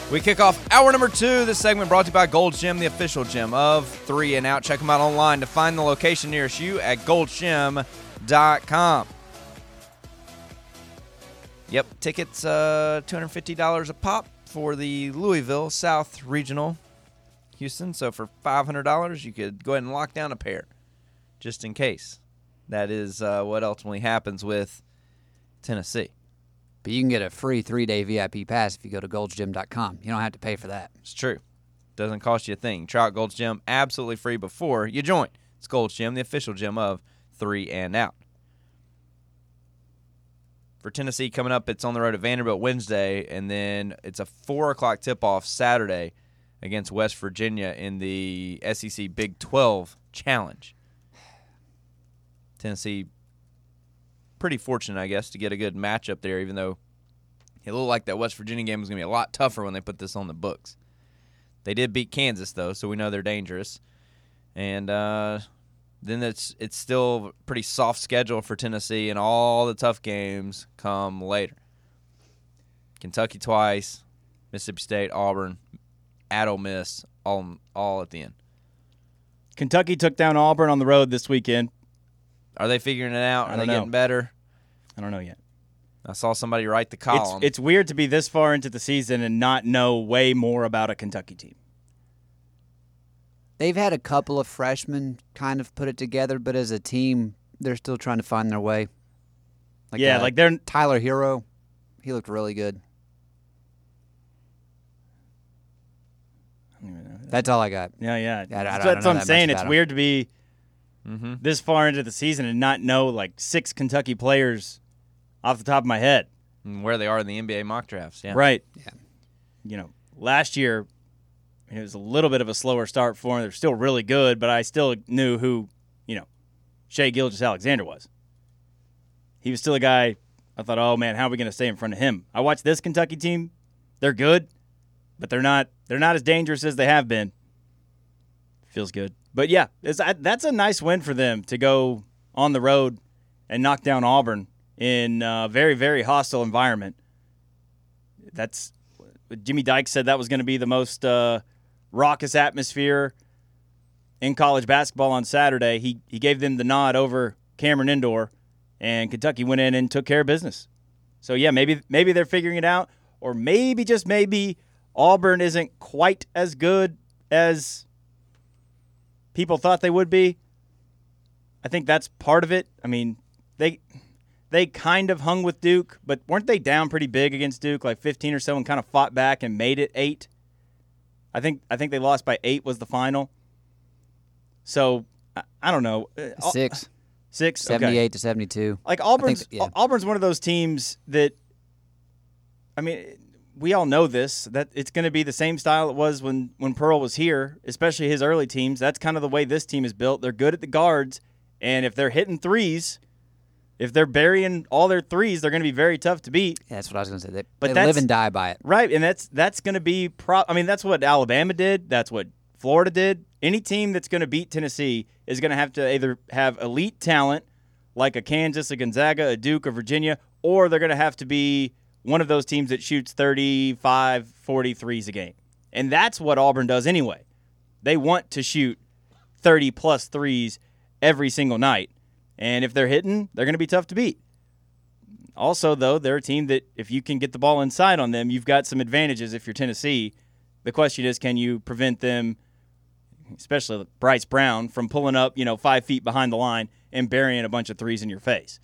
We kick off hour number 2. This segment brought to you by Gold's Gym, the official gym of 3 and Out. Check them out online to find the location nearest you at goldsgym.com. Yep, tickets $250 a pop for the Louisville South Regional Houston. So for $500, you could go ahead and lock down a pair just in case. That is what ultimately happens with Tennessee. But you can get a free 3-day VIP pass if you go to goldsgym.com. You don't have to pay for that. It's true. Doesn't cost you a thing. Try out Gold's Gym absolutely free before you join. It's Gold's Gym, the official gym of 3 and Out. For Tennessee coming up, it's on the road at Vanderbilt Wednesday, and then it's a 4 o'clock tip-off Saturday against West Virginia in the SEC Big 12 Challenge. Tennessee pretty fortunate, I guess, to get a good matchup there, even though it looked like that West Virginia game was going to be a lot tougher when they put this on the books. They did beat Kansas, though, so we know they're dangerous. And then it's still a pretty soft schedule for Tennessee, and all the tough games come later. Kentucky twice, Mississippi State, Auburn, at Ole Miss, all at the end. Kentucky took down Auburn on the road this weekend. Are they figuring it out? Are they know. getting better? I don't know yet. I saw somebody write the column. It's weird to be this far into the season and not know way more about a Kentucky team. They've had a couple of freshmen kind of put it together, but as a team, they're still trying to find their way. Like they're Tyler Hero. He looked really good. That's all I got. Yeah. I don't That's know what I'm that saying. much It's about weird to be this far into the season and not know like 6 Kentucky players off the top of my head. And where they are in the NBA mock drafts. Yeah. Right. Yeah. Last year it was a little bit of a slower start for them. They're still really good, but I still knew who, Shai Gilgeous-Alexander was. He was still a guy I thought, oh man, how are we going to stay in front of him? I watched this Kentucky team. They're good, but they're not as dangerous as they have been. Feels good. But yeah, that's a nice win for them to go on the road and knock down Auburn in a very, very hostile environment. That's Jimmy Dykes said that was going to be the most raucous atmosphere in college basketball on Saturday. He gave them the nod over Cameron Indoor, and Kentucky went in and took care of business. So yeah, maybe they're figuring it out, or maybe just maybe Auburn isn't quite as good as people thought they would be. I think that's part of it. I mean, they kind of hung with Duke, but weren't they down pretty big against Duke, like 15 or so, and kind of fought back and made it 8? I think they lost by 8 was the final. So I don't know. 6. 6. 78 to 72. Like Auburn's one of those teams that, I mean, we all know this, that it's going to be the same style it was when Pearl was here, especially his early teams. That's kind of the way this team is built. They're good at the guards, and if they're hitting threes, if they're burying all their threes, they're going to be very tough to beat. Yeah, that's what I was going to say. But they live and die by it. Right, and that's going to be that's what Alabama did. That's what Florida did. Any team that's going to beat Tennessee is going to have to either have elite talent like a Kansas, a Gonzaga, a Duke, a Virginia, or they're going to have to be one of those teams that shoots 35, 40 threes a game. And that's what Auburn does anyway. They want to shoot 30-plus threes every single night. And if they're hitting, they're going to be tough to beat. Also, though, they're a team that if you can get the ball inside on them, you've got some advantages if you're Tennessee. The question is, can you prevent them, especially Bryce Brown, from pulling up 5 feet behind the line and burying a bunch of threes in your face?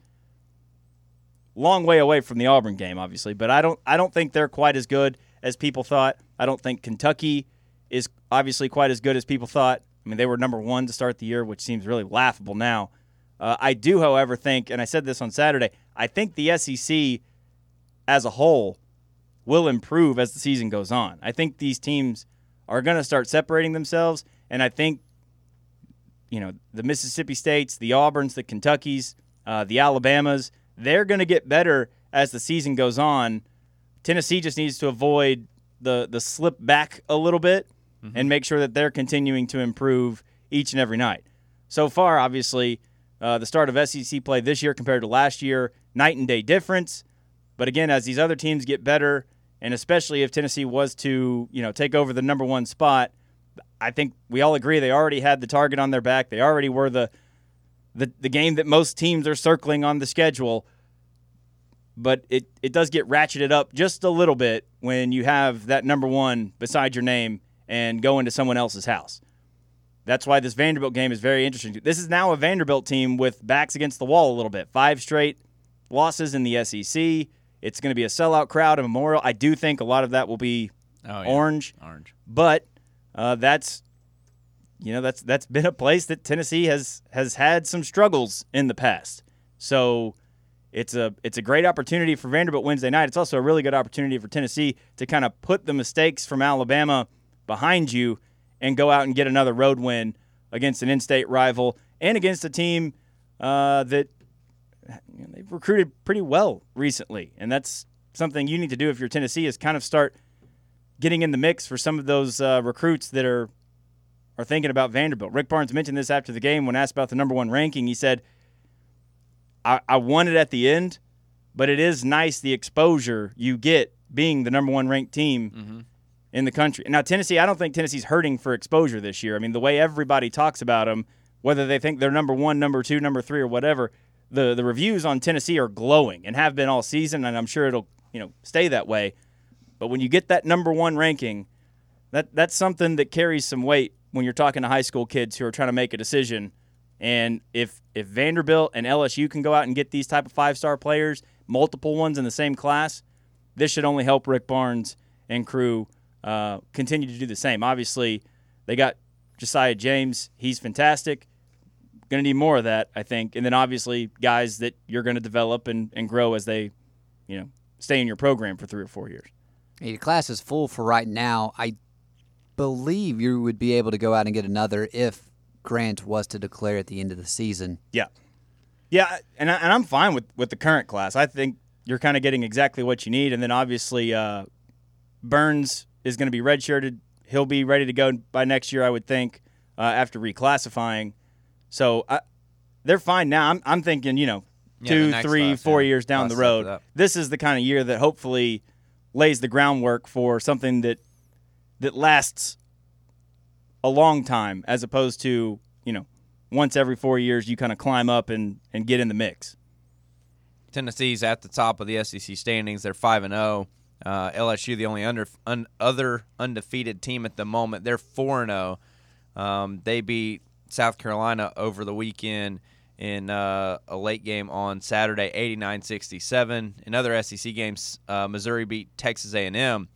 Long way away from the Auburn game, obviously, but I don't think they're quite as good as people thought. I don't think Kentucky is obviously quite as good as people thought. I mean, they were number 1 to start the year, which seems really laughable now. I do, however, think, and I said this on Saturday, I think the SEC as a whole will improve as the season goes on. I think these teams are going to start separating themselves, and I think the Mississippi States, the Auburns, the Kentuckys, the Alabamas, they're going to get better as the season goes on. Tennessee just needs to avoid the slip back a little bit and make sure that they're continuing to improve each and every night. So far, obviously, the start of SEC play this year compared to last year, night and day difference. But again, as these other teams get better and especially if Tennessee was to, take over the number one spot, I think we all agree they already had the target on their back. They already were the game that most teams are circling on the schedule. But it does get ratcheted up just a little bit when you have that number one beside your name and go into someone else's house. That's why this Vanderbilt game is very interesting. This is now a Vanderbilt team with backs against the wall a little bit. 5 straight losses in the SEC. It's going to be a sellout crowd at Memorial. I do think a lot of that will be orange. But that's been a place that Tennessee has had some struggles in the past. So it's a great opportunity for Vanderbilt Wednesday night. It's also a really good opportunity for Tennessee to kind of put the mistakes from Alabama behind you and go out and get another road win against an in-state rival and against a team that they've recruited pretty well recently. And that's something you need to do if you're Tennessee, is kind of start getting in the mix for some of those recruits that are thinking about Vanderbilt. Rick Barnes mentioned this after the game when asked about the number one ranking. He said, I won it at the end, but it is nice the exposure you get being the number one ranked team in the country. Now, Tennessee, I don't think Tennessee's hurting for exposure this year. I mean, the way everybody talks about them, whether they think they're number 1, number 2, number 3, or whatever, the reviews on Tennessee are glowing and have been all season, and I'm sure it'll stay that way. But when you get that number 1 ranking, that's something that carries some weight when you're talking to high school kids who are trying to make a decision. And if Vanderbilt and LSU can go out and get these type of 5-star players, multiple ones in the same class, this should only help Rick Barnes and crew continue to do the same. Obviously, they got Josiah James. He's fantastic. Going to need more of that, I think. And then obviously guys that you're going to develop and grow as they, stay in your program for 3 or 4 years. Your class is full for right now. I believe you would be able to go out and get another if Grant was to declare at the end of the season. Yeah. Yeah, and I'm fine with the current class. I think you're kind of getting exactly what you need. And then obviously Burns is going to be redshirted. He'll be ready to go by next year, I would think, after reclassifying. So they're fine now. I'm thinking, 2, 3, 4 years down the road. This is the kind of year that hopefully lays the groundwork for something that lasts a long time, as opposed to, once every 4 years you kind of climb up and get in the mix. Tennessee's at the top of the SEC standings. They're 5-0. LSU, the only other undefeated team at the moment. They're 4-0. They beat South Carolina over the weekend in a late game on Saturday, 89-67. In other SEC games, Missouri beat Texas A&M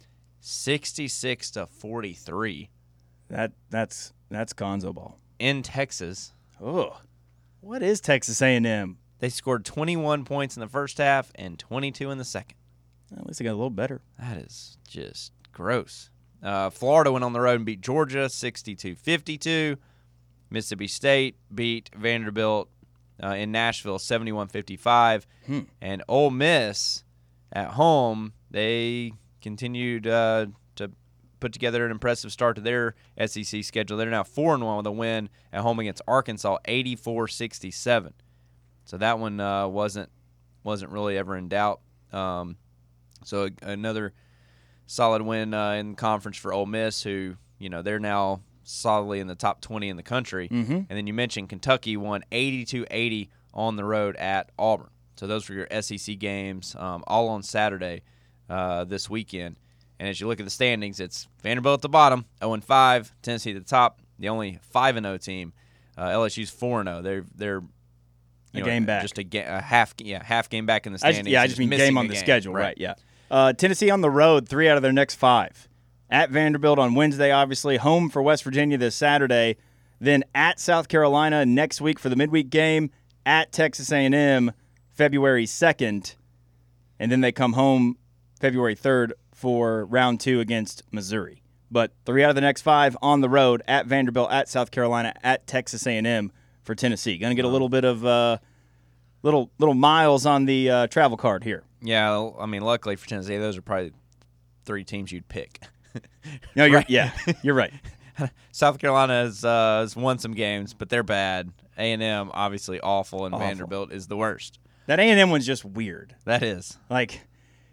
66-43. That's Gonzo ball in Texas. Oh, what is Texas A&M? They scored 21 points in the first half and 22 in the second. At least they got a little better. That is just gross. Florida went on the road and beat Georgia 62-52. Mississippi State beat Vanderbilt in Nashville 71-55. And Ole Miss at home, they continued to put together an impressive start to their SEC schedule. They're now 4-1 with a win at home against Arkansas 84-67. So that one wasn't really ever in doubt. So another solid win in conference for Ole Miss, who, they're now solidly in the top 20 in the country. And then you mentioned Kentucky won 82-80 on the road at Auburn. So those were your SEC games, all on Saturday this weekend. And as you look at the standings, it's Vanderbilt at the bottom, 0-5, Tennessee at the top, the only 5-0 team. LSU's 4-0. They're a game back, just a half game back in the standings. I just mean game on the schedule, right? Yeah. Tennessee on the road, 3 out of their next 5. At Vanderbilt on Wednesday, obviously. Home for West Virginia this Saturday. Then at South Carolina next week for the midweek game. At Texas A&M February 2nd. And then they come home February 3rd for round 2 against Missouri. But 3 out of the next 5 on the road. At Vanderbilt, at South Carolina, at Texas A&M for Tennessee. Going to get a little bit of little miles on the travel card here. Yeah, I mean, luckily for Tennessee, those are probably 3 teams you'd pick. No, you're right. South Carolina has won some games, but they're bad. A&M obviously awful, and Vanderbilt is the worst. That A&M one's just weird. That is. Like,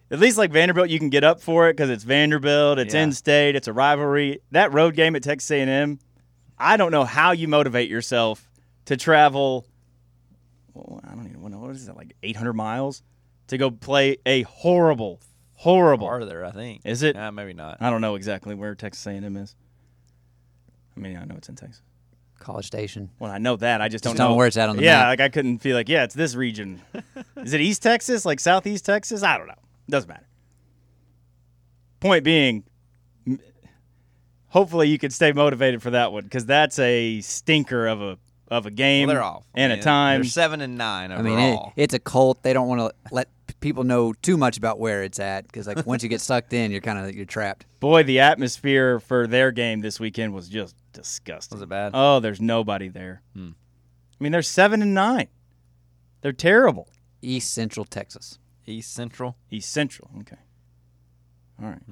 At least like Vanderbilt, you can get up for it because it's Vanderbilt, it's in-state, it's a rivalry. That road game at Texas A&M, I don't know how you motivate yourself to travel. Well, I don't even know, what is that, like 800 miles to go play a horrible. Farther, I think. Is it? Maybe not. I don't know exactly where Texas A&M is. I mean, I know it's in Texas. College Station. Well, I know that. I just don't know know where it's at on the yeah, map. like I couldn't feel like, it's this region. Is it East Texas, like Southeast Texas? I don't know. Doesn't matter. Point being, hopefully you can stay motivated for that one because that's a stinker of a game. Well, they're off. And a time. They're 7-9 overall. I mean, it's a cult. They don't want to let people know too much about where it's at because, like, once you get sucked in, you're trapped. Boy, the atmosphere for their game this weekend was just disgusting. Was it bad? Oh, there's nobody there. I mean, they're 7-9. They're terrible. East Central Texas. East Central. East Central. Okay. All right.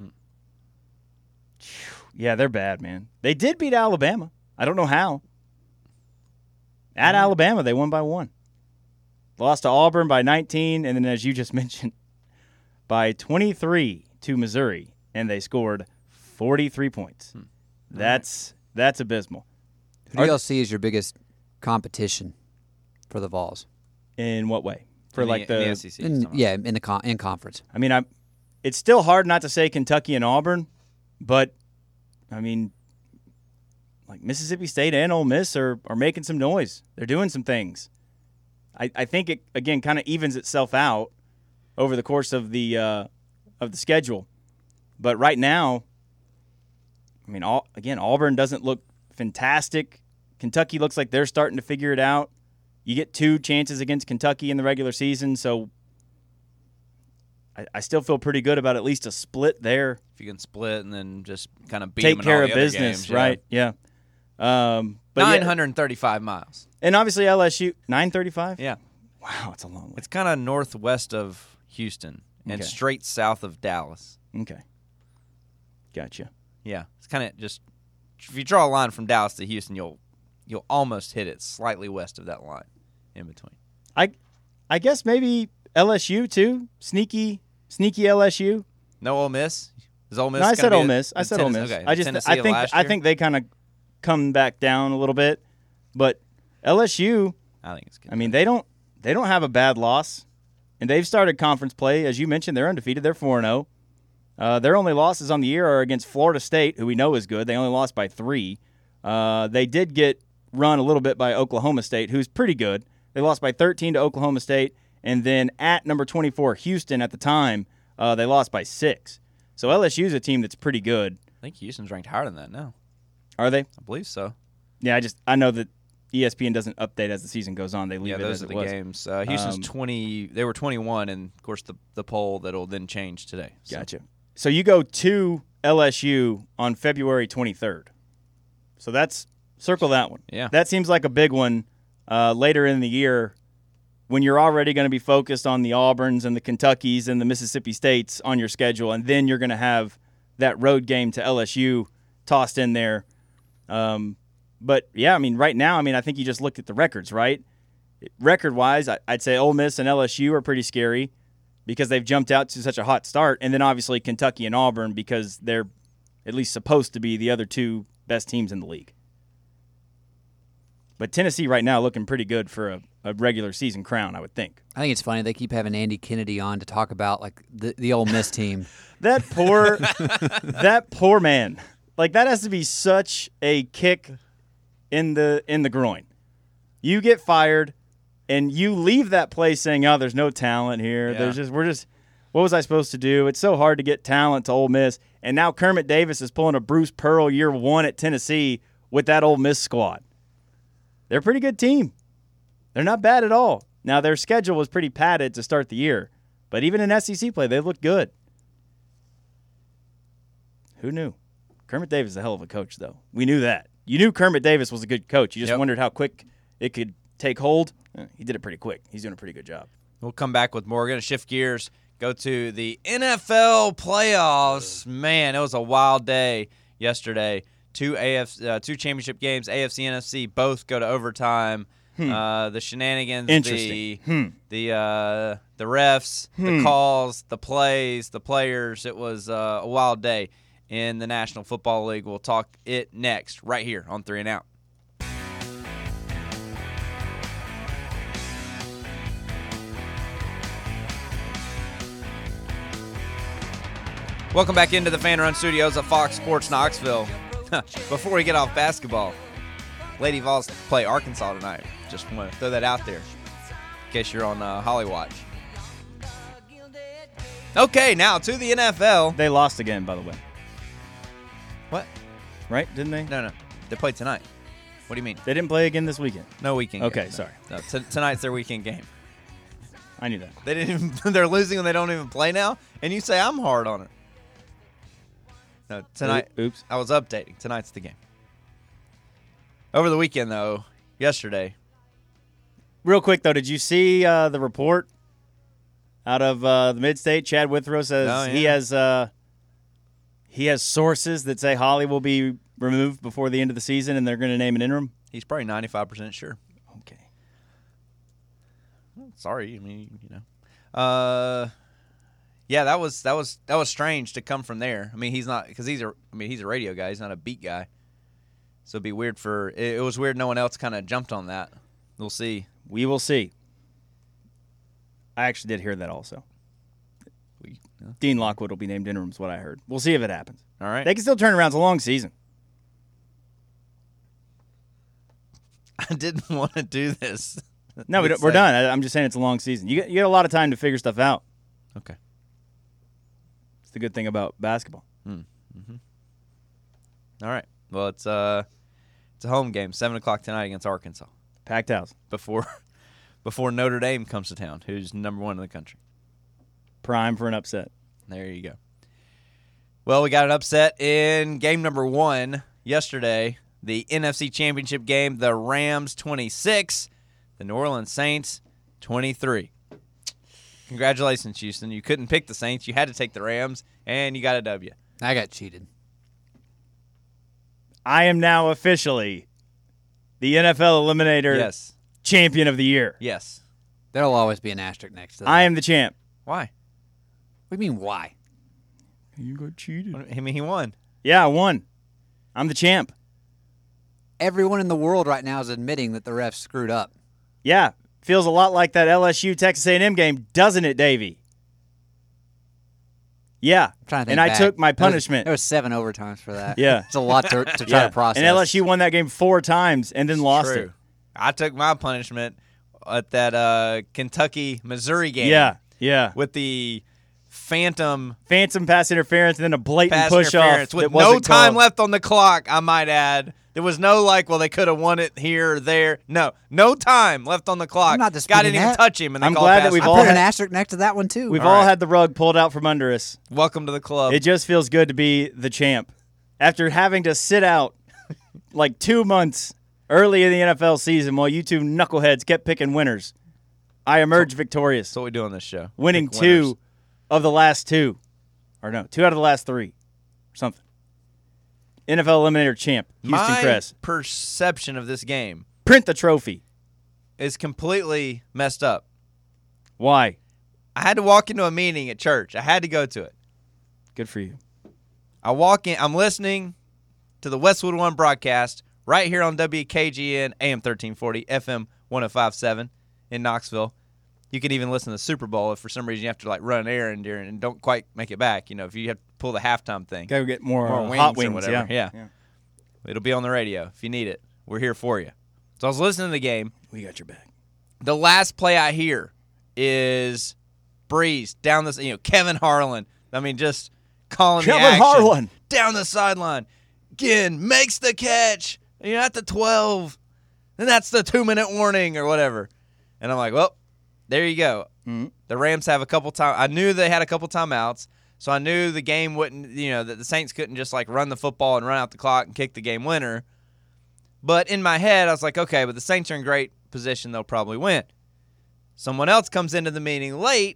Yeah, they're bad, man. They did beat Alabama. I don't know how. At Alabama, they won by 1. Lost to Auburn by 19, and then, as you just mentioned, by 23 to Missouri, and they scored 43 points. That's abysmal. Who do y'all see as your biggest competition for the Vols? In what way? For In like the SEC. In conference. I mean, it's still hard not to say Kentucky and Auburn, but I mean, like Mississippi State and Ole Miss are making some noise. They're doing some things. I think it again kind of evens itself out over the course of the schedule. But right now, I mean, Auburn doesn't look fantastic. Kentucky looks like they're starting to figure it out. You get 2 chances against Kentucky in the regular season, so I still feel pretty good about at least a split there. If you can split and then just kind of beat Take them in care all of the other business, games, right? Yeah. But 935 miles. and obviously LSU 935. Yeah. Wow, it's a long way. It's kind of northwest of Houston and Okay. straight south of Dallas. Okay. Gotcha. Yeah. It's kind of just if you draw a line from Dallas to Houston, you'll almost hit it slightly west of that line in between. I guess maybe LSU too. Sneaky LSU. No Ole Miss? Is Ole Miss? No, I gonna said be Ole at Miss. I the said Ole Tennessee- Miss. Okay, I just Tennessee of last I year? think they kind of come back down a little bit, but LSU. I think it's good. I mean, they don't have a bad loss, and they've started conference play. As you mentioned, they're undefeated. They're 4-0. Their only losses on the year are against Florida State, who we know is good. They only lost by 3. They did get run a little bit by Oklahoma State, who's pretty good. They lost by 13 to Oklahoma State, and then at number 24, Houston at the time, they lost by 6. So LSU is a team that's pretty good. I think Houston's ranked higher than that now. Are they? I believe so. Yeah, I know that ESPN doesn't update as the season goes on. They leave Yeah, it those as are it the was. games. Houston's 20. They were 21, and of course the poll that'll then change today. So. Gotcha. So you go to LSU on February 23rd. So circle that one. Yeah. That seems like a big one later in the year when you're already going to be focused on the Auburns and the Kentuckys and the Mississippi States on your schedule, and then you're going to have that road game to LSU tossed in there. But, yeah, I mean, right now, I think you just looked at the records, right? Record-wise, I'd say Ole Miss and LSU are pretty scary because they've jumped out to such a hot start, and then obviously Kentucky and Auburn because they're at least supposed to be the other 2 best teams in the league. But Tennessee right now looking pretty good for a regular season crown, I would think. I think it's funny they keep having Andy Kennedy on to talk about like the Ole Miss team. That poor man. Like that has to be such a kick in the groin. You get fired and you leave that place saying, "Oh, there's no talent here. Yeah. We're just what was I supposed to do? It's so hard to get talent to Ole Miss." And now Kermit Davis is pulling a Bruce Pearl year 1 at Tennessee with that Ole Miss squad. They're a pretty good team. They're not bad at all. Now, their schedule was pretty padded to start the year, but even in SEC play, they looked good. Who knew? Kermit Davis is a hell of a coach, though. We knew that. You knew Kermit Davis was a good coach. You just wondered how quick it could take hold. He did it pretty quick. He's doing a pretty good job. We'll come back with more. We're going to shift gears, go to the NFL playoffs. Man, it was a wild day yesterday. Two championship games, AFC, NFC, both go to overtime. The shenanigans, Interesting. the refs, the calls, the plays, the players. It was a wild day in the National Football League. We'll talk it next, right here on 3 and Out. Welcome back into the Fan Run Studios of Fox Sports Knoxville. Before we get off basketball, Lady Vols play Arkansas tonight. Just want to throw that out there in case you're on Holly Watch. Okay, now to the NFL. They lost again, by the way. What? Right? Didn't they? No. They played tonight. What do you mean? They didn't play again this weekend. No weekend Okay, game. sorry. No, tonight's their weekend game. I knew that. They didn't even, they're losing and they don't even play now? And you say I'm hard on it. No, tonight. Oops. I was updating. Tonight's the game. Over the weekend, though, yesterday. Real quick, though, did you see the report out of the Mid-State? Chad Withrow says he has sources that say Holly will be removed before the end of the season, and they're going to name an interim. He's probably 95% sure. Okay. Sorry, I mean, you know. Yeah, that was strange to come from there. I mean, he's a radio guy. He's not a beat guy. So it'd be weird it was weird no one else kind of jumped on that. We'll see. We will see. I actually did hear that also. Dean Lockwood will be named interim is what I heard. We'll see if it happens. All right. They can still turn around. It's a long season. I didn't want to do this. No, we're done. I'm just saying it's a long season. You get a lot of time to figure stuff out. Okay. It's the good thing about basketball. Mm-hmm. All right. Well, it's a home game, 7:00 tonight against Arkansas. Packed house. Before Notre Dame comes to town, who's number 1 in the country. Prime for an upset. There you go. Well, we got an upset in game number 1 yesterday, the NFC Championship game. The Rams 26, the New Orleans Saints 23. Congratulations, Houston. You couldn't pick the Saints. You had to take the Rams, and you got a W. I got cheated. I am now officially the NFL Eliminator Champion of the Year. Yes. There'll always be an asterisk next to that. I am the champ. Why? What do you mean, why? You got cheated. I mean, he won. Yeah, I won. I'm the champ. Everyone in the world right now is admitting that the refs screwed up. Yeah, feels a lot like that LSU Texas A&M game, doesn't it, Davey? Yeah, I'm trying to think and I back. took my punishment. There was 7 overtimes for that. Yeah. It's a lot to try to process. And LSU won that game 4 times and then lost it. I took my punishment at that Kentucky-Missouri game. Yeah. With the phantom pass interference and then a blatant pass push-off. interference with no time left on the clock, I might add. There was no they could have won it here or there. No time left on the clock. I'm not disputing Guy didn't even that. touch him, and they I'm called glad pass that we've I all put had an asterisk next to that one, too. We've All all right. had the rug pulled out from under us. Welcome to the club. It just feels good to be the champ. After having to sit out 2 months early in the NFL season while you two knuckleheads kept picking winners, I emerged victorious. That's what we do on this show. Winning Pick winners. 2 of the last 2. Or no, 2 out of the last 3. Or something. NFL Eliminator champ, Houston My Crest. perception of this game Print the trophy. is completely messed up. Why? I had to walk into a meeting at church. I had to go to it. Good for you. I walk in. I'm listening to the Westwood One broadcast right here on WKGN AM 1340, FM 105.7 in Knoxville. You can even listen to the Super Bowl if for some reason you have to run an errand during and don't quite make it back. If you have to pull the halftime thing. Gotta get more wings hot or wings. whatever. Yeah. It'll be on the radio if you need it. We're here for you. So I was listening to the game. We got your back. The last play I hear is Breeze down this. Kevin Harlan. I mean, just calling the action. Kevin Harlan. Down the sideline. Again, makes the catch. At the 12. And that's the 2-minute warning or whatever. And I'm like, well, there you go. Mm-hmm. The Rams have a couple times. I knew they had a couple timeouts, so I knew the game wouldn't, that the Saints couldn't just run the football and run out the clock and kick the game winner. But in my head, I was like, okay, but the Saints are in great position. They'll probably win. Someone else comes into the meeting late,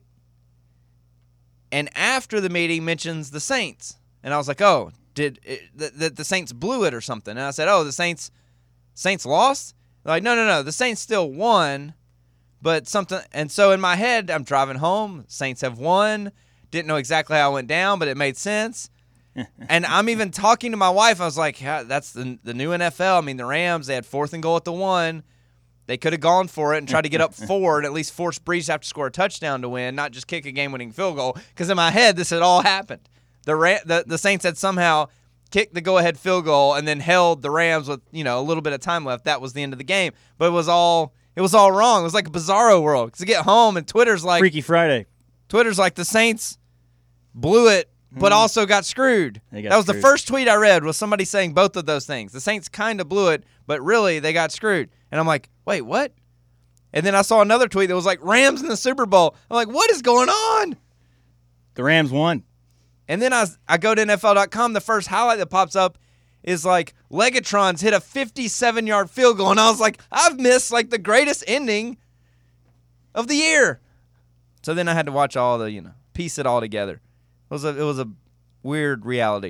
and after the meeting mentions the Saints. And I was like, oh, did the Saints blew it or something? And I said, oh, the Saints lost? They're like, no, the Saints still won, but something. And so in my head, I'm driving home. Saints have won. Didn't know exactly how it went down, but it made sense. And I'm even talking to my wife. I was like, yeah, that's the new NFL. I mean, the Rams, they had 4th and goal at the 1. They could have gone for it and tried to get up 4 and at least force Breeze to have to score a touchdown to win, not just kick a game-winning field goal. Because in my head, this had all happened. The Saints had somehow kicked the go-ahead field goal and then held the Rams with a little bit of time left. That was the end of the game. But it was all wrong. It was like a bizarro world. Because you get home and Twitter's like Freaky Friday. Twitter's like the Saints blew it, but also got screwed. That was the first tweet I read, was somebody saying both of those things. The Saints kind of blew it, but really they got screwed. And I'm like, wait, what? And then I saw another tweet that was like, Rams in the Super Bowl. I'm like, what is going on? The Rams won. And then I go to NFL.com. The first highlight that pops up is like, Legatron's hit a 57-yard field goal. And I was like, I've missed like the greatest ending of the year. So then I had to watch all the, piece it all together. It was a weird reality.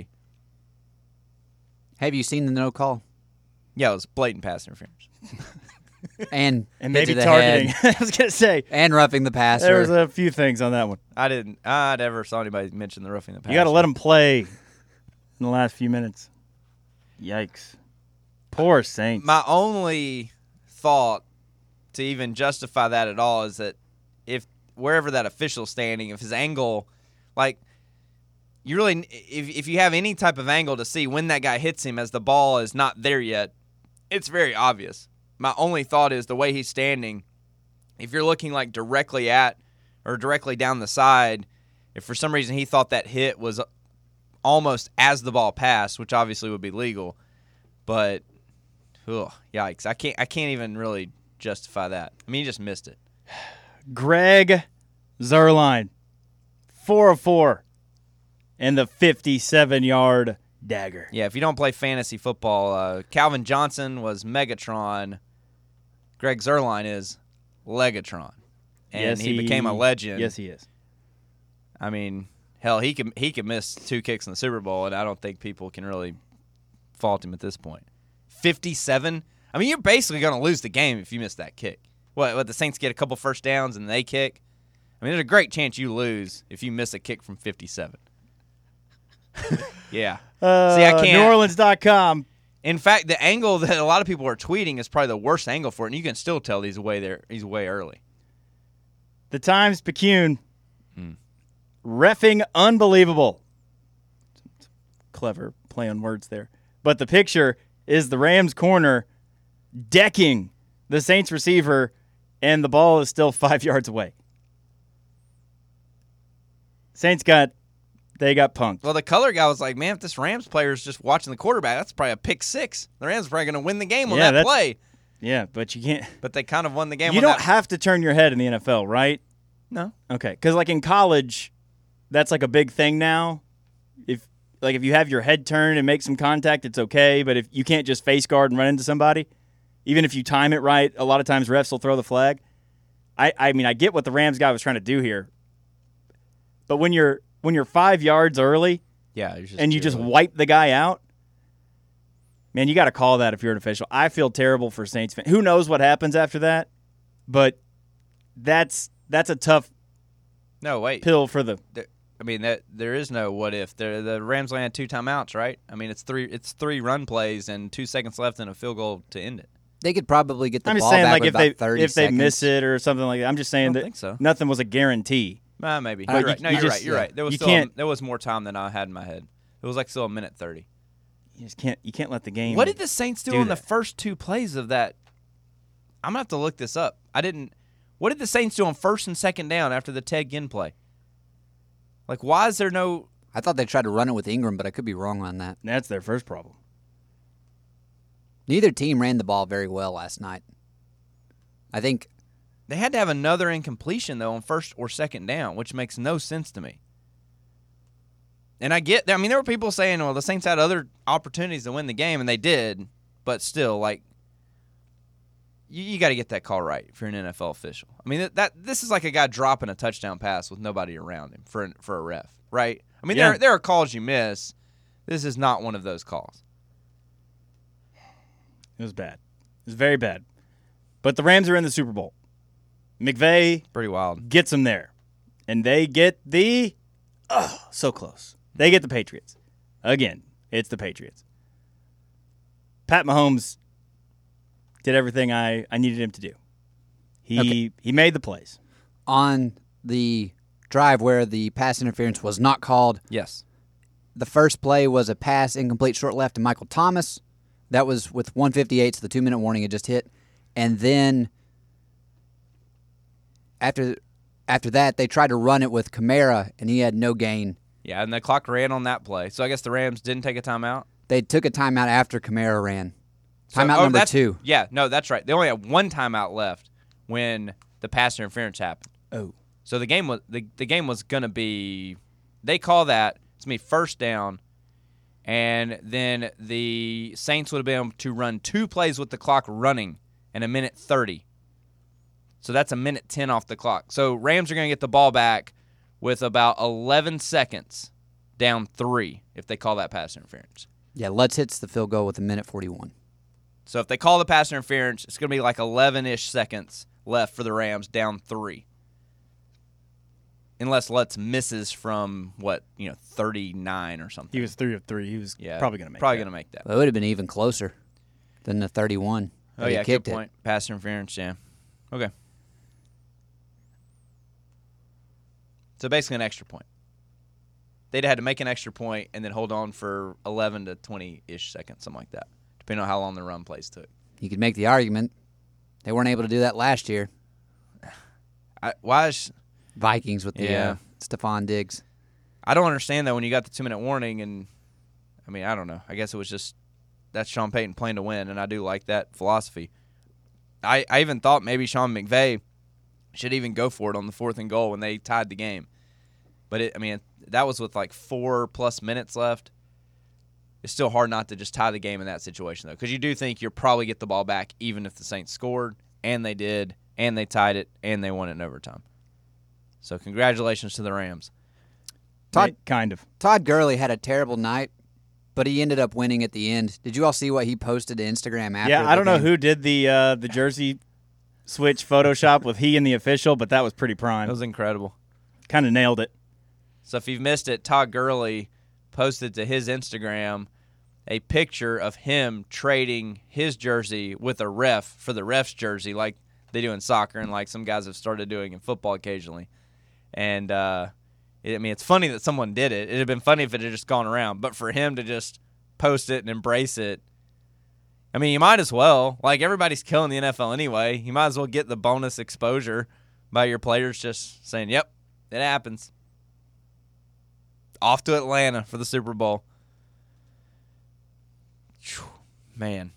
Have you seen the no call? Yeah, it was blatant pass interference. And maybe to the targeting. head, I was going to say. and roughing the passer. There was a few things on that one. I never saw anybody mention the roughing the passer. You got to let them play in the last few minutes. Yikes. Poor Saints. My only thought to even justify that at all is that if wherever that official's standing, if his angle, like, you really, if you have any type of angle to see when that guy hits him as the ball is not there yet, it's very obvious. My only thought is the way he's standing, if you're looking like directly at or directly down the side, if for some reason he thought that hit was almost as the ball passed, which obviously would be legal, but yikes. I can't even really justify that. I mean, he just missed it. Greg Zuerlein, 4 of 4, and the 57-yard dagger. Yeah, if you don't play fantasy football, Calvin Johnson was Megatron. Greg Zuerlein is Legatron. And Yes, he became a legend. Yes, he is. I mean, hell, he could miss 2 kicks in the Super Bowl, and I don't think people can really fault him at this point. 57? I mean, you're basically going to lose the game if you miss that kick. What, the Saints get a couple first downs and they kick? I mean, there's a great chance you lose if you miss a kick from 57. Yeah. See, I can't. NewOrleans.com. In fact, the angle that a lot of people are tweeting is probably the worst angle for it, and you can still tell he's way there. He's way early. The Times-Picayune. Reffing unbelievable. Clever play on words there. But the picture is the Rams corner decking the Saints receiver, and the ball is still 5 yards away. Saints got punked. Well, the color guy was like, man, if this Rams player is just watching the quarterback, that's probably a pick 6. The Rams are probably going to win the game on that play. Yeah, but you can't. But they kind of won the game. You don't have to turn your head in the NFL, right? No. Okay, because like in college, that's like a big thing now. If you have your head turned and make some contact, it's okay. But if you can't just face guard and run into somebody, even if you time it right, a lot of times refs will throw the flag. I mean, I get what the Rams guy was trying to do here, but when you're 5 yards early, and you just wipe the guy out, man, you got to call that if you're an official. I feel terrible for Saints fans. Who knows what happens after that? But that's a tough pill for the. I mean, there is no what if. The Rams only had 2 timeouts, right? I mean, it's three run plays and 2 seconds left and a field goal to end it. They could probably get the I'm just ball saying, back like with about 30 if they seconds. miss it or something like that. I'm just saying I don't that think so. nothing was a guarantee. Maybe. You're You're right. No, you you're just- right. You're right. There was you still can't- there was more time than I had in my head. It was like still a minute 30. You just can't let the game. What did the Saints do on the that. first 2 plays of that? I'm gonna have to look this up. What did the Saints do on first and second down after the Ted Ginn play? Like, why is there no? I thought they tried to run it with Ingram, but I could be wrong on that. That's their first problem. Neither team ran the ball very well last night. I think They had to have another incompletion though on first or second down, which makes no sense to me. And there were people saying, well, the Saints had other opportunities to win the game, and they did, but still, like, you got to get that call right if you're an NFL official. I mean, this is like a guy dropping a touchdown pass with nobody around him for a ref, right? I mean, Yeah. there are calls you miss. This is not one of those calls. It was bad. It was very bad. But the Rams are in the Super Bowl. McVay Pretty wild. gets them there. And they get so close. They get the Patriots. Again, it's the Patriots. Pat Mahomes did everything I needed him to do. He made the plays. On the drive where the pass interference was not called, Yes. the first play was a pass incomplete short left to Michael Thomas. That was with 1:58, so the 2-minute warning had just hit. And then after that, they tried to run it with Kamara, and he had no gain. Yeah, and the clock ran on that play. So I guess the Rams didn't take a timeout. They took a timeout after Kamara ran. So- Timeout number 2. Yeah, no, that's right. They only had one timeout left when the pass interference happened. Oh. So the game was gonna be. They call that it's gonna be first down, and then the Saints would have been able to run 2 plays with the clock running in 1:30. So that's 1:10 off the clock. So Rams are gonna get the ball back with about 11 seconds, down 3 if they call that pass interference. Yeah, Lutz hits the field goal with 1:41. So if they call the pass interference, it's gonna be like 11-ish seconds left for the Rams, down 3. Unless Lutz misses from 39 or something. He was 3 of 3. He was probably going to make gonna make that. Well, it would have been even closer than the 31. Oh that he yeah, good kicked point. Pass interference, yeah. Okay. So basically an extra point. They'd had to make an extra point and then hold on for 11 to 20-ish seconds, something like that, depending on how long the run plays took. You could make the argument they weren't able to do that last year. Vikings with the Stephon Diggs. I don't understand that when you got the 2-minute warning, and I mean, I don't know. I guess it was just that's Sean Payton playing to win, and I do like that philosophy. I even thought maybe Sean McVay should even go for it on the 4th and goal when they tied the game. But that was with like 4+ minutes left. It's still hard not to just tie the game in that situation, though, because you do think you'll probably get the ball back even if the Saints scored, and they did, and they tied it, and they won it in overtime. So congratulations to the Rams. Todd Gurley had a terrible night, but he ended up winning at the end. Did you all see what he posted to Instagram after? Yeah, I don't know who did the jersey switch Photoshop with he and the official, but that was pretty prime. That was incredible. Kind of nailed it. So if you've missed it, Todd Gurley posted to his Instagram a picture of him trading his jersey with a ref for the ref's jersey like they do in soccer and like some guys have started doing in football occasionally. And, it's funny that someone did it. It would have been funny if it had just gone around. But for him to just post it and embrace it, you might as well. Like, everybody's killing the NFL anyway. You might as well get the bonus exposure by your players just saying, yep, it happens. Off to Atlanta for the Super Bowl. Man.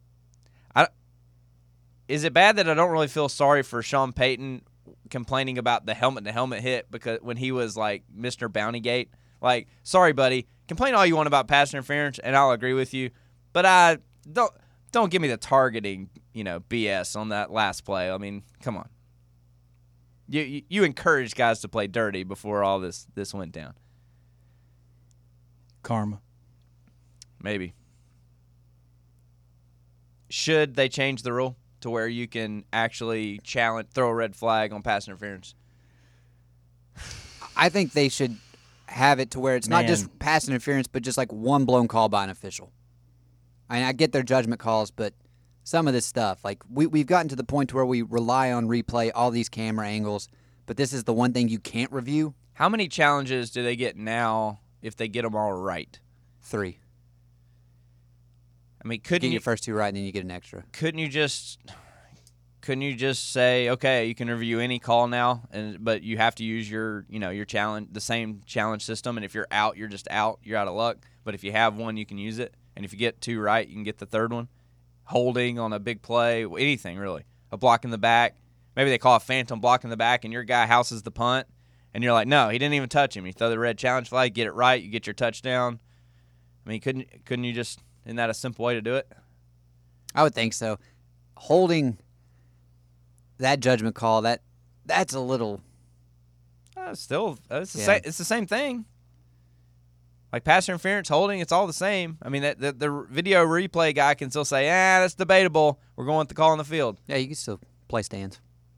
Is it bad that I don't really feel sorry for Sean Payton complaining about the helmet-to-helmet hit because when he was like Mr. Bountygate? Like, sorry, buddy. Complain all you want about pass interference, and I'll agree with you. But don't give me the targeting, BS on that last play. Come on. You encouraged guys to play dirty before all this went down. Karma. Maybe. Should they change the rule to where you can actually throw a red flag on pass interference? I think they should have it to where it's not just pass interference, but just like one blown call by an official. I get their judgment calls, but some of this stuff, like we've gotten to the point to where we rely on replay, all these camera angles, but this is the one thing you can't review. How many challenges do they get now if they get them all right? 3. Couldn't get you your first 2 right, and then you get an extra. Couldn't you just say, okay, you can review any call now, but you have to use your challenge, the same challenge system, and if you're out, you're just out. You're out of luck. But if you have one, you can use it, and if you get 2 right, you can get the third one. Holding on a big play, anything really, a block in the back. Maybe they call a phantom block in the back, and your guy houses the punt, and you're like, no, he didn't even touch him. You throw the red challenge flag, get it right, you get your touchdown. Couldn't you just? Isn't that a simple way to do it? I would think so. Holding that judgment call, that's a little. It's the same thing. Like pass interference, holding, it's all the same. I mean, the video replay guy can still say, that's debatable. We're going with the call on the field. Yeah, you can still play stands.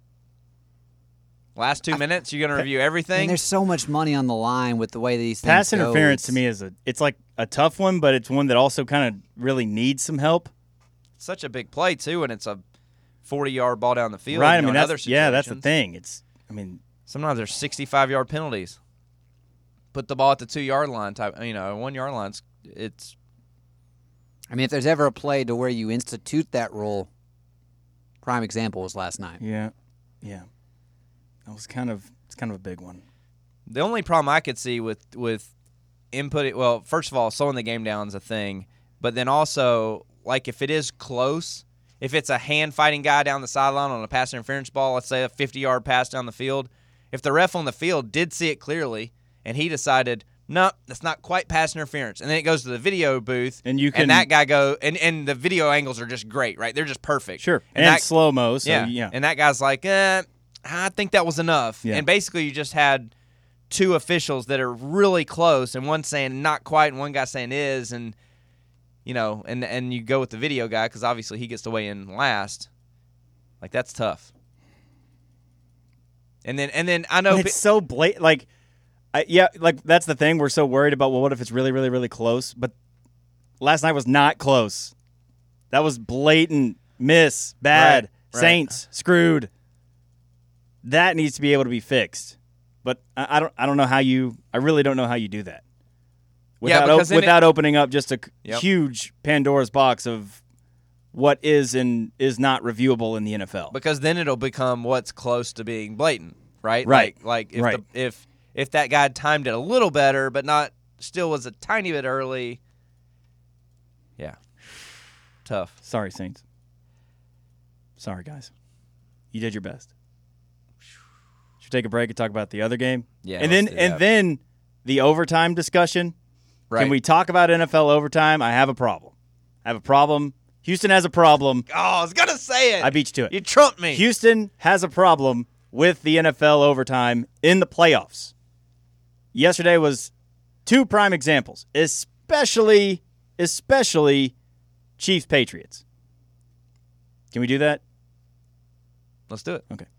Last 2 minutes, you're going to review everything. And there's so much money on the line with the way these things Pass go. interference to me it's like a tough one, but it's one that also kind of really needs some help. It's such a big play too, and it's a 40-yard ball down the field. Right, I mean, that's the thing. Sometimes there's 65-yard penalties. Put the ball at the 2-yard line type. 1 yard line. It's. I mean, if there's ever a play to where you institute that rule, prime example was last night. Yeah. It's kind of a big one. The only problem I could see with input, well, first of all, slowing the game down is a thing, but then also, like, if it is close, if it's a hand-fighting guy down the sideline on a pass interference ball, let's say a 50-yard pass down the field, if the ref on the field did see it clearly and he decided, no, that's not quite pass interference, and then it goes to the video booth, and that guy and the video angles are just great, right? They're just perfect. Sure, and slow-mo, so yeah. And that guy's like, I think that was enough. Yeah. And basically you just had two officials that are really close, and one saying not quite and one guy saying is, and and you go with the video guy because obviously he gets to weigh in last. Like, that's tough. And then I know it's so blatant. Like, that's the thing. We're so worried about, well, what if it's really, really, really close? But last night was not close. That was blatant miss, bad, right. Saints screwed. That needs to be able to be fixed. But I don't know how I really don't know how you do that. Without opening up just a huge Pandora's box of what is and is not reviewable in the NFL. Because then it'll become what's close to being blatant, right? Right. Like if that guy timed it a little better, but still was a tiny bit early. Yeah. Tough. Sorry, Saints. Sorry, guys. You did your best. Should we take a break and talk about the other game? Yeah. And then the overtime discussion. Right. Can we talk about NFL overtime? I have a problem. Houston has a problem. Oh, I was going to say it. I beat you to it. You trumped me. Houston has a problem with the NFL overtime in the playoffs. Yesterday was two prime examples, especially Chiefs-Patriots. Can we do that? Let's do it. Okay.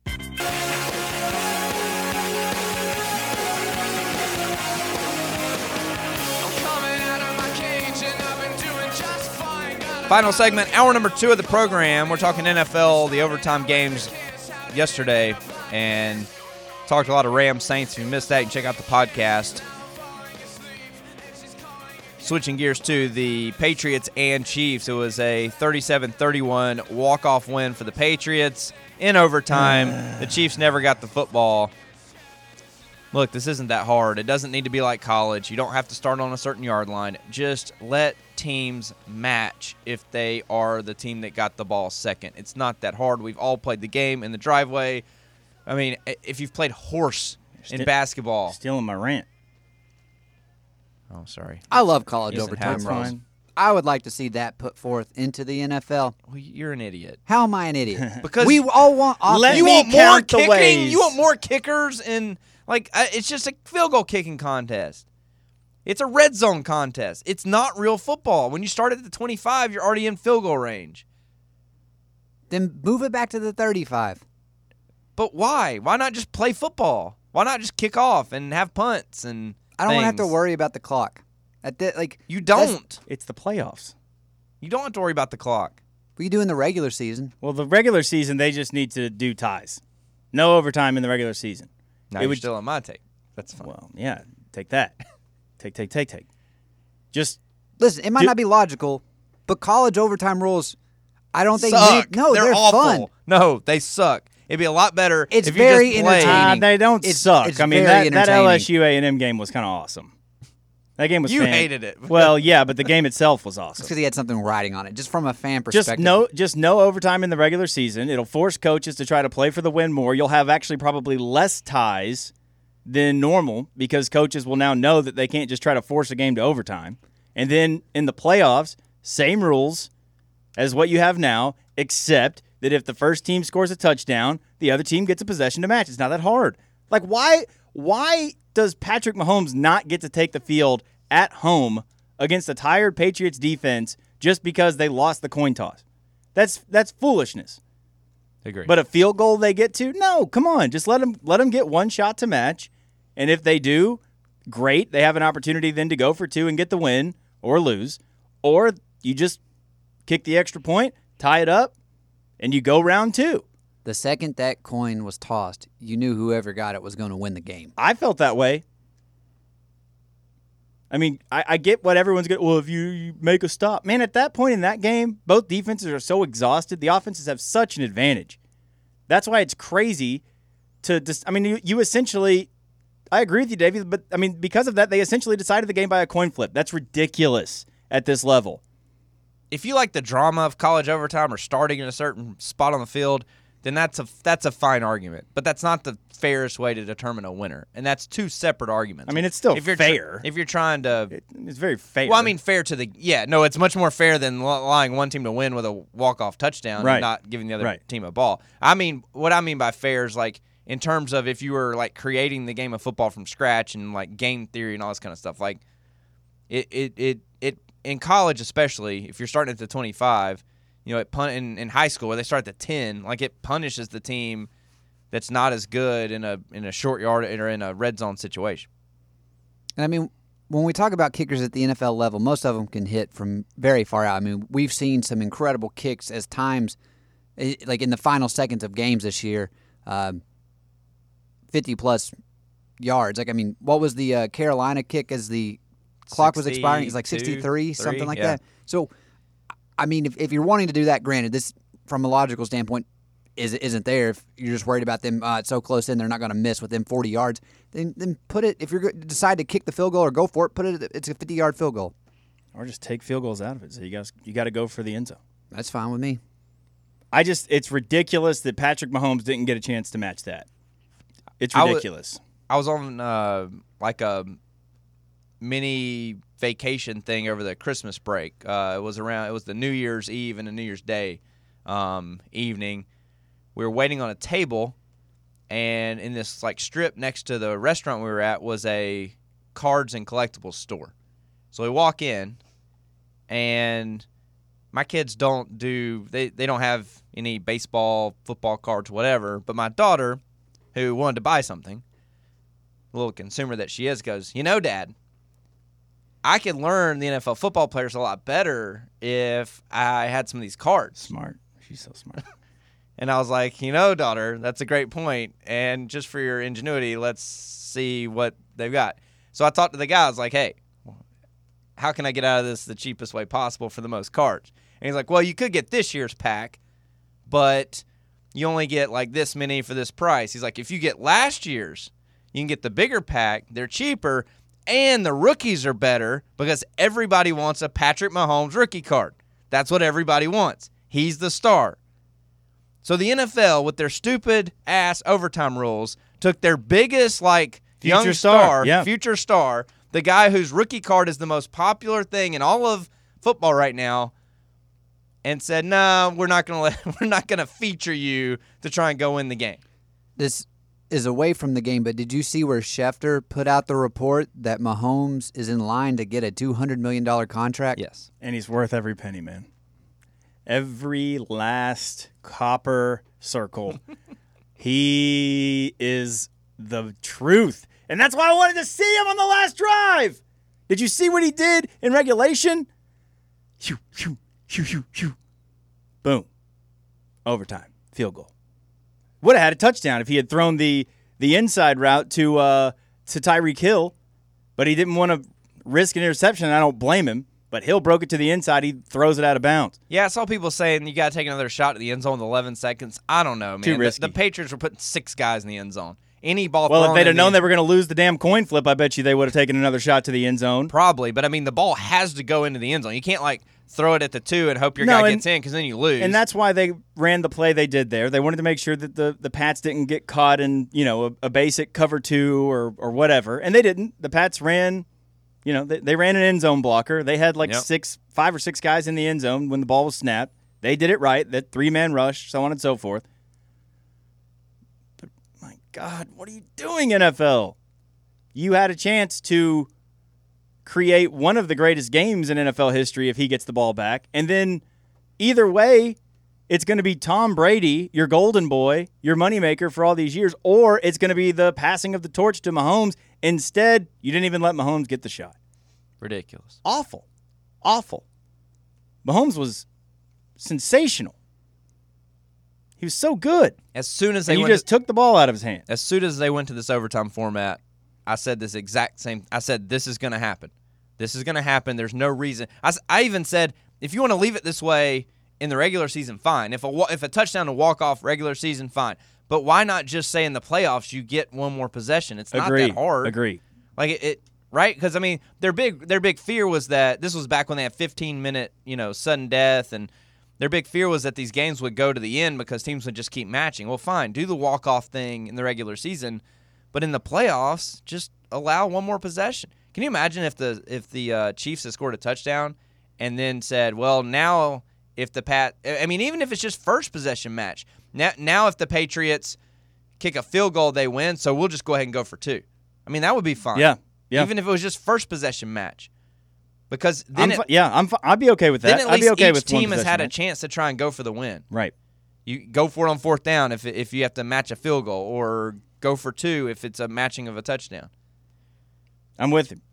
Final segment, hour number 2 of the program. We're talking NFL, the overtime games yesterday, and talked a lot of Rams Saints. If you missed that, you can check out the podcast. Switching gears to the Patriots and Chiefs. It was a 37-31 walk-off win for the Patriots in overtime. The Chiefs never got the football. Look, this isn't that hard. It doesn't need to be like college. You don't have to start on a certain yard line. Just let teams match if they are the team that got the ball second. It's not that hard. We've all played the game in the driveway. I mean, if you've played horse in basketball. Stealing my rant. Oh, sorry. I love college overtime rules. I would like to see that put forth into the NFL. Well, you're an idiot. How am I an idiot? Because we all want offense. You want more kicking? You want more kickers? And it's just a field goal kicking contest. It's a red zone contest. It's not real football. When you start at the 25, you're already in field goal range. Then move it back to the 35. But why? Why not just play football? Why not just kick off and have punts and I don't want to have to worry about the clock. You don't. It's the playoffs. You don't have to worry about the clock. What do you do in the regular season? Well, the regular season, they just need to do ties. No overtime in the regular season. Now you're still on my take. That's fine. Well, yeah, take that. Take. Just listen. It might not be logical, but college overtime rules, I don't think suck. They're awful. Fun. No, they suck. It'd be a lot better. It's if very you just played. entertaining. They don't suck. It's I mean, very that LSU A&M game was kind of awesome. That game was. You hated it. Well, yeah, but the game itself was awesome. It's because he had something riding on it, just from a fan perspective. Just no overtime in the regular season. It'll force coaches to try to play for the win more. You'll have actually probably less ties than normal because coaches will now know that they can't just try to force a game to overtime. And then in the playoffs, same rules as what you have now, except that if the first team scores a touchdown, the other team gets a possession to match. It's not that hard. Like, why does Patrick Mahomes not get to take the field at home against a tired Patriots defense just because they lost the coin toss. That's foolishness. Agree. But a field goal they get to? No, come on. Just let them get one shot to match. And if they do, great. They have an opportunity then to go for two and get the win or lose. Or you just kick the extra point, tie it up, and you go round two. The second that coin was tossed, you knew whoever got it was going to win the game. I felt that way. I mean, I get what everyone's going to, well, if you make a stop. Man, at that point in that game, both defenses are so exhausted. The offenses have such an advantage. That's why it's crazy to just, I mean, you essentially, I agree with you, Davey, but, I mean, because of that, they essentially decided the game by a coin flip. That's ridiculous at this level. If you like the drama of college overtime or starting in a certain spot on the field, then that's a fine argument. But that's not the fairest way to determine a winner. And that's two separate arguments. I mean, it's still fair. If you're trying to... It's very fair. Well, I mean, fair to the... Yeah, no, it's much more fair than allowing one team to win with a walk-off touchdown and not giving the other team a ball. I mean, what I mean by fair is, like, in terms of if you were, like, creating the game of football from scratch and, like, game theory and all this kind of stuff, like, it in college especially, if you're starting at the 25... You know, in high school where they start at the 10, like it punishes the team that's not as good in a short yard or in a red zone situation. And I mean, when we talk about kickers at the NFL level, most of them can hit from very far out. I mean, we've seen some incredible kicks as times, like in the final seconds of games this year, 50-plus yards. Like, I mean, what was the Carolina kick as the clock was expiring? It's like 63, something like that. So, I mean, if you're wanting to do that, granted, this from a logical standpoint isn't there. If you're just worried about them, it's so close in, they're not going to miss within 40 yards. Then put it. If you're decide to kick the field goal or go for it, put it. It's a 50-yard field goal, or just take field goals out of it. So you got to go for the end zone. That's fine with me. It's ridiculous that Patrick Mahomes didn't get a chance to match that. It's ridiculous. I was on like a mini vacation thing over the Christmas break. It was the New Year's Eve and the New Year's Day evening. We were waiting on a table, and in this like strip next to the restaurant we were at was a cards and collectibles store. So we walk in, and my kids don't have any baseball, football cards, whatever. But my daughter, who wanted to buy something, a little consumer that she is, goes, "You know, Dad, I could learn the NFL football players a lot better if I had some of these cards." Smart. She's so smart. And I was like, "You know, daughter, that's a great point. And just for your ingenuity, let's see what they've got." So I talked to the guy. I was like, "Hey, how can I get out of this the cheapest way possible for the most cards?" And he's like, "Well, you could get this year's pack, but you only get like this many for this price." He's like, "If you get last year's, you can get the bigger pack. They're cheaper. And the rookies are better because everybody wants a Patrick Mahomes rookie card. That's what everybody wants. He's the star." So the NFL, with their stupid-ass overtime rules, took their biggest, like, young star, future star, the guy whose rookie card is the most popular thing in all of football right now, and said, "No, we're not gonna feature you to try and go win the game." This is away from the game, but did you see where Schefter put out the report that Mahomes is in line to get a $200 million contract? Yes. And he's worth every penny, man. Every last copper circle. He is the truth. And that's why I wanted to see him on the last drive. Did you see what he did in regulation? Boom. Overtime. Field goal. Would have had a touchdown if he had thrown the inside route to Tyreek Hill, but he didn't want to risk an interception, and I don't blame him. But Hill broke it to the inside. He throws it out of bounds. Yeah, I saw people saying you got to take another shot at the end zone with 11 seconds. I don't know, man. Too risky. The Patriots were putting 6 guys in the end zone. Any ball. Well, if they'd have known they were going to lose the damn coin flip, I bet you they would have taken another shot to the end zone. Probably, but I mean, the ball has to go into the end zone. You can't like throw it at the 2 and hope your guy gets in because then you lose. And that's why they ran the play they did there. They wanted to make sure that the Pats didn't get caught in a basic cover 2 or whatever, and they didn't. The Pats ran. They ran an end zone blocker. They had 5 or 6 guys in the end zone when the ball was snapped. They did it right. That 3-man rush, so on and so forth. But my God, what are you doing, NFL? You had a chance to create one of the greatest games in NFL history if he gets the ball back. And then either way, it's going to be Tom Brady, your golden boy, your moneymaker for all these years, or it's going to be the passing of the torch to Mahomes. Instead, you didn't even let Mahomes get the shot. Ridiculous. Awful. Mahomes was sensational. He was so good. As soon as you just took the ball out of his hand. As soon as they went to this overtime format, I said this exact same. I said, this is going to happen. This is going to happen. There's no reason. I even said, if you want to leave it this way in the regular season, fine. If a touchdown to walk off regular season, fine. But why not just say in the playoffs you get one more possession? It's not that hard. Agree. Like it right? Because I mean, their big fear was that this was back when they had 15-minute, sudden death, and their big fear was that these games would go to the end because teams would just keep matching. Well, fine, do the walk-off thing in the regular season, but in the playoffs, just allow one more possession. Can you imagine if the Chiefs had scored a touchdown and then said, well, now if even if it's just first possession match, now if the Patriots kick a field goal, they win, so we'll just go ahead and go for two. I mean, that would be fine. Yeah. Even if it was just first possession match. Because then I'd be okay with that. Then at least each team has had a chance to try and go for the win. Right. You go for it on fourth down if you have to match a field goal, or go for two if it's a matching of a touchdown. I'm with him.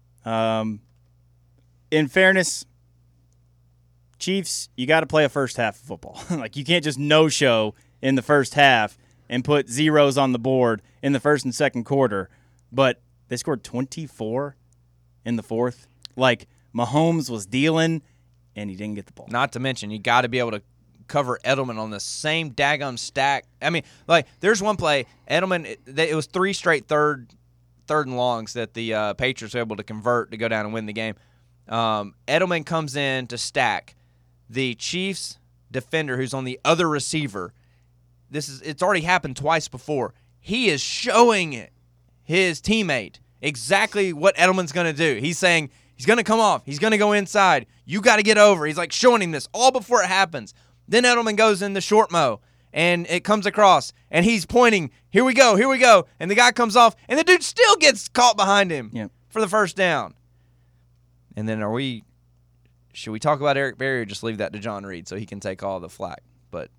In fairness, Chiefs, you got to play a first half of football. Like, you can't just no-show in the first half and put zeros on the board in the first and second quarter. But they scored 24 in the fourth. Like, Mahomes was dealing, and he didn't get the ball. Not to mention, you got to be able to cover Edelman on the same daggum stack. I mean, like, there's one play, Edelman, it was 3 straight third and longs that the Patriots were able to convert to go down and win the game. Edelman comes in to stack. The Chiefs defender, who's on the other receiver, it's already happened twice before. He is showing his teammate exactly what Edelman's going to do. He's saying he's going to come off. He's going to go inside. You got to get over. He's like showing him this all before it happens. Then Edelman goes in the short mo, and it comes across, and he's pointing, here we go, and the guy comes off, and the dude still gets caught behind him for the first down. And then should we talk about Eric Berry or just leave that to John Reed so he can take all the flack? But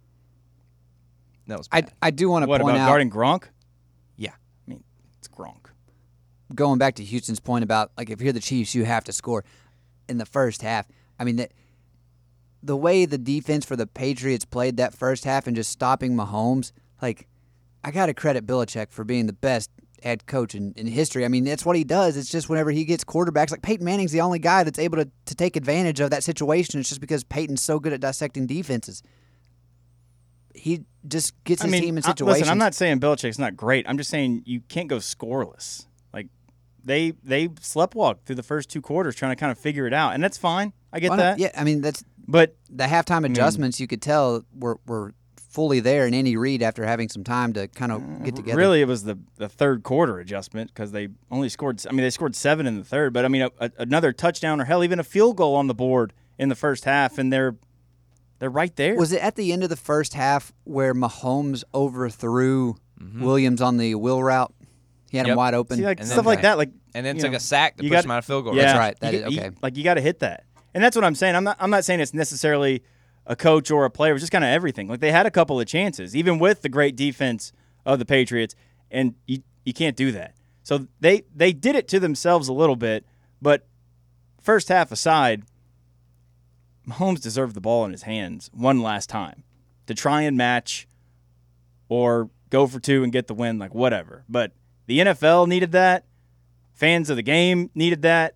that was bad. I do want to point about out, guarding Gronk? Yeah. I mean, it's Gronk. Going back to Houston's point about, like, if you're the Chiefs, you have to score in the first half. I mean, the way the defense for the Patriots played that first half and just stopping Mahomes, like, I got to credit Belichick for being the best head coach in history. I mean, that's what he does. It's just whenever he gets quarterbacks, like Peyton Manning's the only guy that's able to take advantage of that situation. It's just because Peyton's so good at dissecting defenses. He just gets his team in situations. Listen, I'm not saying Belichick's not great. I'm just saying you can't go scoreless. Like, they sleptwalked through the first 2 quarters trying to kind of figure it out, and that's fine. I get that. Yeah, I mean, but the halftime adjustments, you could tell were fully there in Andy Reid after having some time to kind of get together. Really, it was the third quarter adjustment because they only scored. I mean, they scored 7 in the third, but I mean, another touchdown or hell, even a field goal on the board in the first half, and they're right there. Was it at the end of the first half where Mahomes overthrew Williams on the wheel route? He had him wide open. See, like, stuff like that, like, and then took a sack to push him out of field goal. Yeah, that's right. Okay. You got to hit that, and that's what I'm saying. I'm not saying it's necessarily a coach or a player. It's just kind of everything. Like, they had a couple of chances, even with the great defense of the Patriots, and you can't do that. So they did it to themselves a little bit, but first half aside, Mahomes deserved the ball in his hands one last time to try and match or go for 2 and get the win, like whatever. But the NFL needed that. Fans of the game needed that.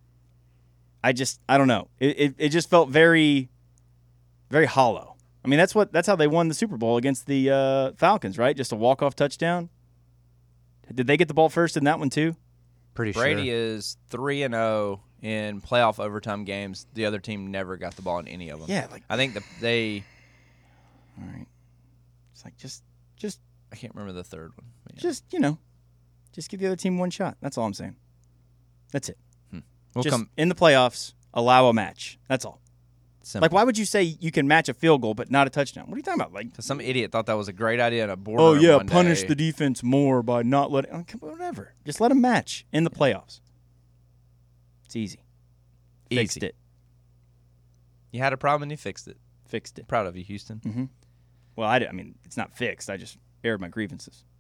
I don't know. It just felt very, very hollow. I mean, that's how they won the Super Bowl against the Falcons, right? Just a walk-off touchdown. Did they get the ball first in that one too? Pretty sure. Brady is 3-0 in playoff overtime games. The other team never got the ball in any of them. Yeah, like, I think they. All right. It's like just. I can't remember the third one. Yeah. Just give the other team one shot. That's all I'm saying. That's it. We'll just come in the playoffs, allow a match. That's all. simple. Like, why would you say you can match a field goal but not a touchdown? What are you talking about? Like, Some idiot thought that was a great idea in a boardroom. one punish day. the defense more by not letting. Whatever. Just let them match in the playoffs. It's easy. Fixed Easy. it. You had a problem and you fixed it. Fixed it. Proud of you, Houston. Mm-hmm. Well, I mean, it's not fixed. I just aired my grievances.